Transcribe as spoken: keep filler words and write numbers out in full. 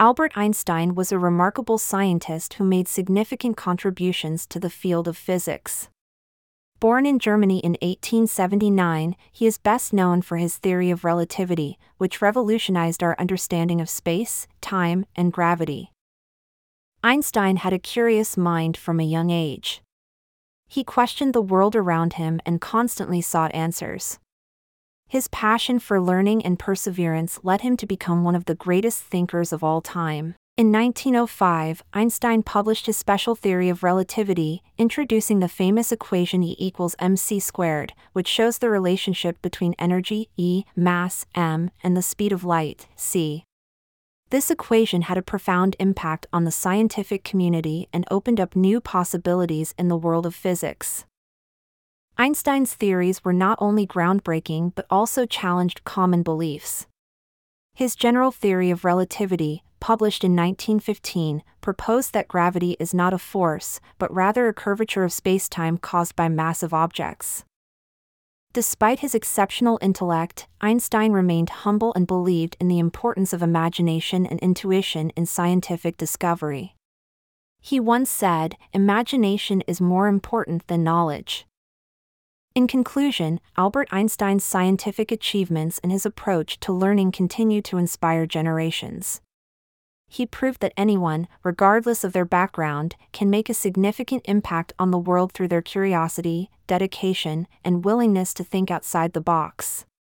Albert Einstein was a remarkable scientist who made significant contributions to the field of physics. Born in Germany in eighteen seventy-nine, he is best known for his theory of relativity, which revolutionized our understanding of space, time, and gravity. Einstein had a curious mind from a young age. He questioned the world around him and constantly sought answers. His passion for learning and perseverance led him to become one of the greatest thinkers of all time. In nineteen oh five, Einstein published his special theory of relativity, introducing the famous equation E equals mc squared, which shows the relationship between energy, E, mass, m, and the speed of light, c. This equation had a profound impact on the scientific community and opened up new possibilities in the world of physics. Einstein's theories were not only groundbreaking but also challenged common beliefs. His general theory of relativity, published in nineteen fifteen, proposed that gravity is not a force, but rather a curvature of spacetime caused by massive objects. Despite his exceptional intellect, Einstein remained humble and believed in the importance of imagination and intuition in scientific discovery. He once said, "Imagination is more important than knowledge." In conclusion, Albert Einstein's scientific achievements and his approach to learning continue to inspire generations. He proved that anyone, regardless of their background, can make a significant impact on the world through their curiosity, dedication, and willingness to think outside the box.